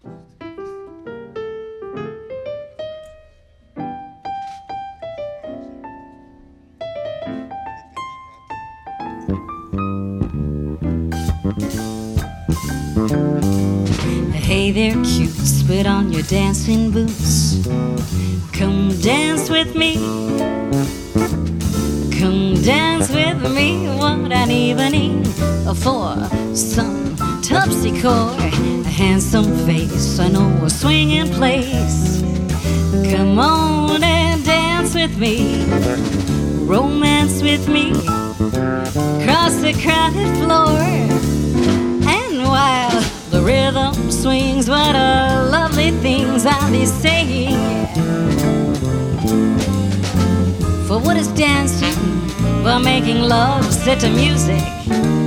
Hey there, cutes, put on your dancing boots. Come dance with me. Come dance with me. What an evening for some topsy-core. A handsome face, I know a swinging place. Come on and dance with me. Romance with me. Cross the crowded floor. And while the rhythm swings, what a lovely things I'll be saying. For what is dancing but making love set to music?